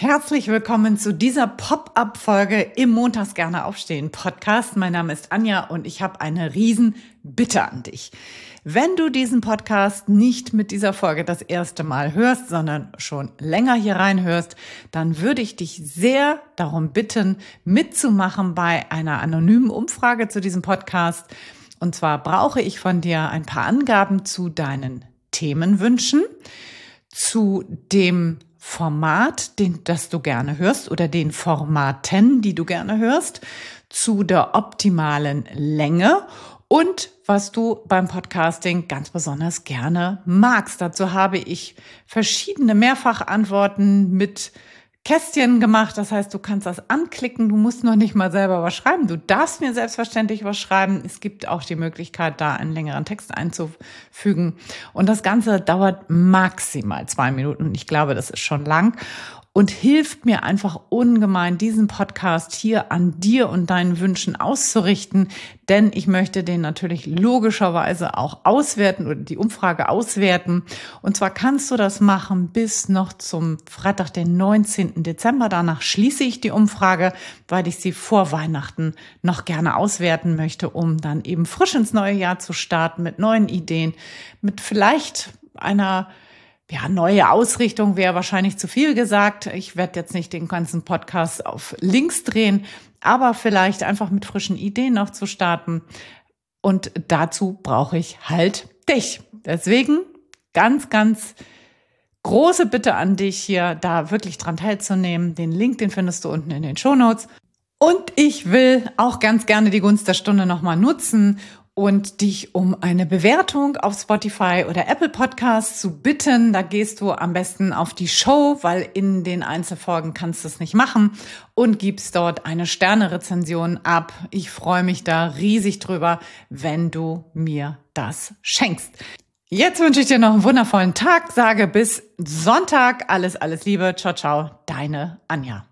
Herzlich willkommen zu dieser Pop-up-Folge im Montags gerne aufstehen Podcast. Mein Name ist Anja und ich habe eine riesen Bitte an dich. Wenn du diesen Podcast nicht mit dieser Folge das erste Mal hörst, sondern schon länger hier reinhörst, dann würde ich dich sehr darum bitten, mitzumachen bei einer anonymen Umfrage zu diesem Podcast. Und zwar brauche ich von dir ein paar Angaben zu deinen Themenwünschen, zu dem Format, das du gerne hörst oder den Formaten, die du gerne hörst, zu der optimalen Länge und was du beim Podcasting ganz besonders gerne magst. Dazu habe ich verschiedene Mehrfachantworten mit Kästchen gemacht. Das heißt, du kannst das anklicken. Du musst noch nicht mal selber was schreiben. Du darfst mir selbstverständlich was schreiben. Es gibt auch die Möglichkeit, da einen längeren Text einzufügen. Und das Ganze dauert maximal 2 Minuten. Und ich glaube, das ist schon lang. Und hilft mir einfach ungemein, diesen Podcast hier an dir und deinen Wünschen auszurichten. Denn ich möchte den natürlich logischerweise auch auswerten oder die Umfrage auswerten. Und zwar kannst du das machen bis noch zum Freitag, den 19. Dezember. Danach schließe ich die Umfrage, weil ich sie vor Weihnachten noch gerne auswerten möchte, um dann eben frisch ins neue Jahr zu starten mit neuen Ideen, mit vielleicht einer neue Ausrichtung wäre wahrscheinlich zu viel gesagt. Ich werde jetzt nicht den ganzen Podcast auf links drehen, aber vielleicht einfach mit frischen Ideen noch zu starten. Und dazu brauche ich halt dich. Deswegen ganz, ganz große Bitte an dich hier, da wirklich dran teilzunehmen. Den Link, den findest du unten in den Shownotes. Und ich will auch ganz gerne die Gunst der Stunde nochmal nutzen und dich um eine Bewertung auf Spotify oder Apple Podcasts zu bitten. Da gehst du am besten auf die Show, weil in den Einzelfolgen kannst du es nicht machen, und gibst dort eine Sterne-Rezension ab. Ich freue mich da riesig drüber, wenn du mir das schenkst. Jetzt wünsche ich dir noch einen wundervollen Tag, sage bis Sonntag alles Liebe. Ciao, ciao, deine Anja.